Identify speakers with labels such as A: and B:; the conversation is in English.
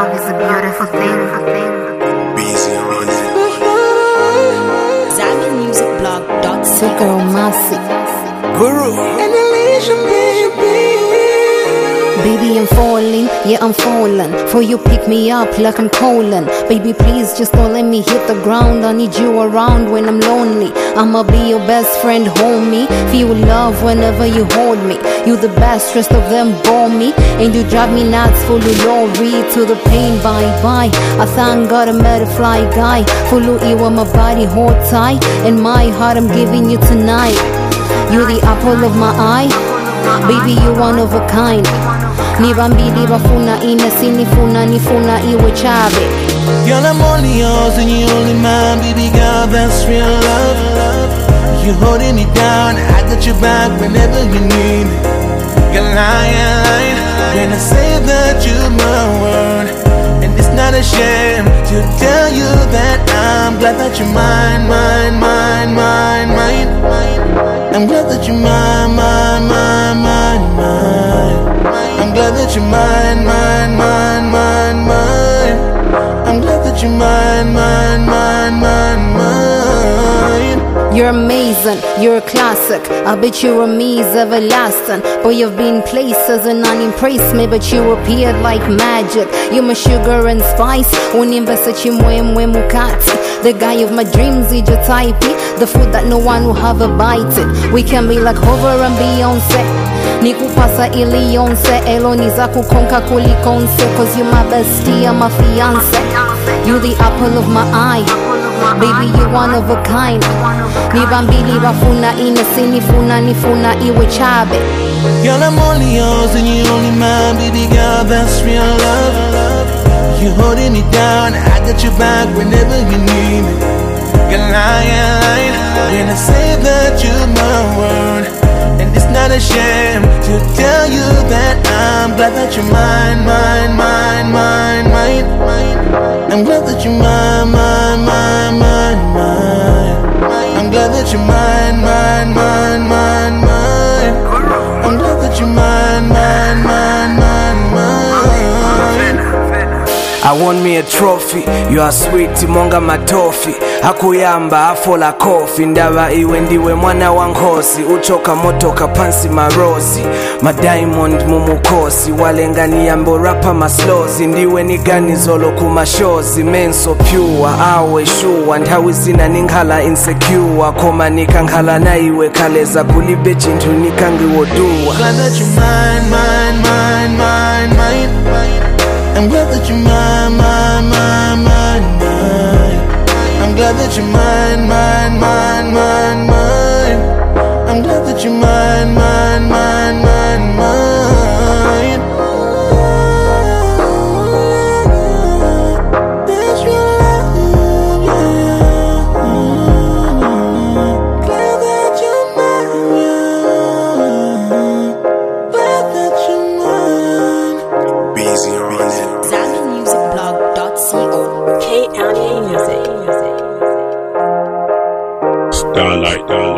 A: love is a beautiful thing.
B: Busy on it.
C: ZambianMusicBlog.co.
D: Girl Masi.
B: Guru.
D: Baby, I'm falling, yeah, I'm falling. For you pick me up like I'm calling. Baby, please just don't let me hit the ground. I need you around when I'm lonely. I'ma be your best friend, homie. Feel love whenever you hold me. You the best, rest of them bore me. And you drive me nuts, full of glory. To the pain, bye-bye. I thank God I met a fly guy. Full of you on my body, hold tight. And my heart I'm giving you tonight. You the apple of my eye. Baby, you one of a kind. Nibambili bafuna ina sinifuna nifuna iwe chabe.
E: Girl, I'm only yours and you only mine. Baby girl, that's real love. You holding me down, I got your back whenever you need me. Girl, I ain't lying when I say that you're my word. And it's not a shame to tell you that I'm glad that you're mine, mine, mine, mine, mine. I'm glad that you're mine, mine, mine, mine, mine. I'm glad that you're mine, mine, mine, mine, mine. I'm glad that you're mine, mine, mine, mine, mine.
D: You're amazing, you're a classic. I bet your me is everlasting. Boy, you've been places and unimpressed me, but you appeared like magic. You're my sugar and spice. Unimbesa chimwemwe mukati. The guy of my dreams, your type. The food that no one will have a bite it. We can be like Hover and Beyonce. Nikupasa ilionse. Eloniza kukonka kulikonse. Cause you're my bestie, I'm my fiance. You the apple of my eye. Baby, you're one of a kind. Nibambili bafuna ina sinifuna nifuna iwe chabe.
E: Girl, I'm only yours and you only mine. Baby girl, that's real love. You holding me down, I got your back whenever you need me. Girl, I ain't lying when I say that you're my word. And it's not a shame to tell you that I'm glad that you're mine, mine, mine, mine, mine. I'm glad that you're mine, mine, mine, mine, mine. I'm glad that you're mine, mine, mine, mine, mine. I'm glad that you're mine, mine, mine, mine, mine.
F: I want me a trophy. You are sweet, monga matofi. Hakuyamba, afola kofi. Ndaba iwe ndiwe mwana wangosi. Uchoka motoka pansi marosi. Ma diamond mumukosi. Walengania mborapa maslozi. Ndiwe nigani zolo kumashozi. Men so pure, awe sure. Ndhawizina ninghala insecure. Koma nikanghala na iwe kaleza. Kulibechi ntu nikangi wodua.
E: Glad that you're mine, mine, mine, mine, mine. I'm glad that you're mine, mine, mine, mine, mine. I'm glad that you're mine, mine, mine, mine, mine. I'm glad that you're mine, mine, mine, mine, mine. That's real love, yeah. Glad that you're mine, yeah. Glad that you're mine.
B: Busy on it.
C: ZambianMusicBlog.co.
G: K-County Music.
B: Starlight.